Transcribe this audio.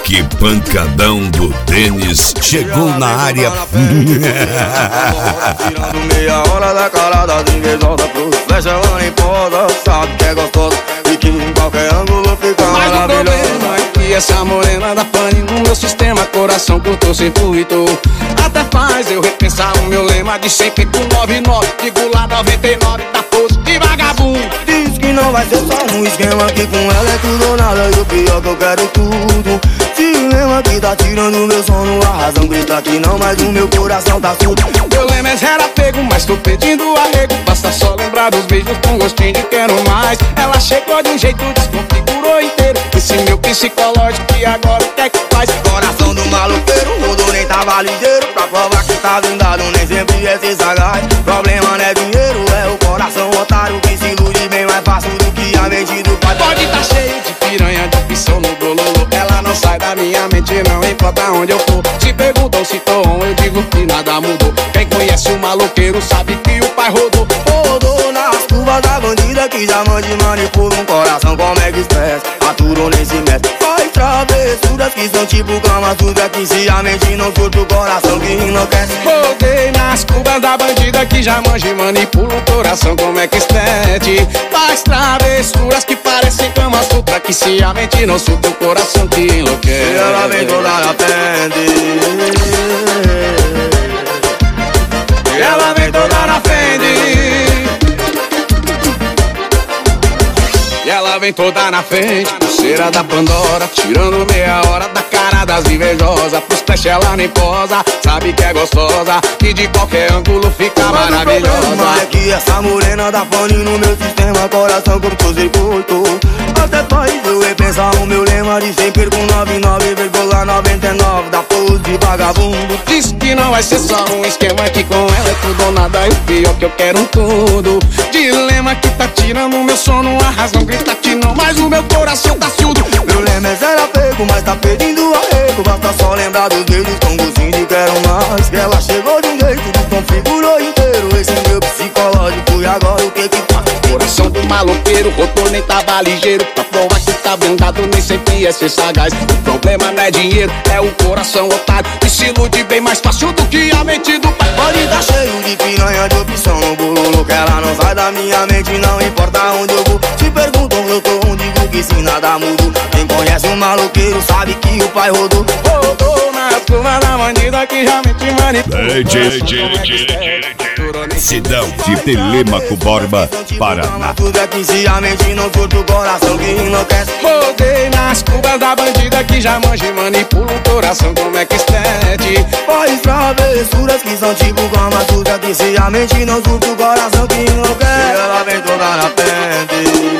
Que pancadão do Denis chegou na área. Tirando meia hora da cara das invejosas, pro flecha ela nem posa, sabe que é gostosa e que em qualquer ângulo fica maravilhosa. Mas o problema é que essa morena da pane no meu sistema, coração curtou sem fluido. Até faz eu repensar o meu lema de sempre com 99, digo lá 99, tá posto de vagabundo. Diz que não vai ser só um esquema, que com ela é tudo ou nada, e o pior que eu quero tudo. Dilema que tá tirando meu sono, a razão grita que não, mas o meu coração tá surdo. Meu lema é zero apego, mas tô pedindo arrego. Basta só lembrar dos beijos com gostinho de quero mais. Ela chegou de um jeito, desconfigurou inteiro esse meu psicológico e agora o que é que faz? Coração do maloqueiro, rodou nem tava ligeiro, pra provar que tá vendado, nem sempre é ser sagaz. Problema não é dinheiro, é o coração otário que se ilude bem mais fácil do que a mente do pai. Pode tá cheio de piranha, de opção no bololo, ela não sai da minha mente, não importa onde eu for. Se perguntam se tô on, eu digo que nada mudou. Quem conhece o maloqueiro sabe que o pai rodou. Rodou nas curvas da bandida que já mande manipula um coração como é que expressa. Aturou nem se mexe, faz travessuras que são tipo cama suja, que se a mente não surta o coração que enlouquece. Rodei nas curvas da bandida que já manja e manipula o coração como é que estete. Faz travessuras que parecem cama sutra, que se a mente não surta o coração que enlouquece. E ela vem toda na frente, e ela vem toda na frente, e ela vem toda na frente, pulseira da Pandora, tirando meia hora da cara das invejosas. Pros flash ela nem posa, sabe que é gostosa e de qualquer ângulo fica maravilhosa. É que essa morena dá fone no meu sistema, coração curto circuito. Até faz eu repensar o meu lema de sempre com 99,99 da pose de vagabundo. Diz que não vai ser só um esquema, que com ela é tudo ou nada, e o pior que eu quero tudo. Dilema que tá tirando o meu sono, a razão grita que não, mas o meu coração tá surdo. Meu lema é zero apego, mas tá pedindo arrego. Basta só lembrar dos beijos com gostinho de quero mais. Que ela chegou de um jeito, desconfigurou inteiro esse meu psicológico, e agora o que que faz? Coração do maloqueiro, rodou nem tava ligeiro, pra provar que tá vendado, nem sempre é ser sagaz. O problema não é dinheiro, é o coração otário, que se ilude bem mais fácil do que a mente do pai. Pode tá cheio de piranha, de opção no bololo, que ela não sai da minha mente, não importa onde eu vou. Se perguntam eu tô onde, digo que se nada mudou. Quem conhece o maloqueiro sabe que o pai rodou. Rodou nas curvas da bandida que já mente manipula. Cidão de Telêmaco Borba, Paraná. Tudo é que se a mente não surta o coração que enlouquece. Rodei nas curvas da bandida que já manja e manipula o coração como é que estete. Faz travessuras que são tipo cama suja, que se a mente não surta o coração que enlouquece. E ela vem toda na frente,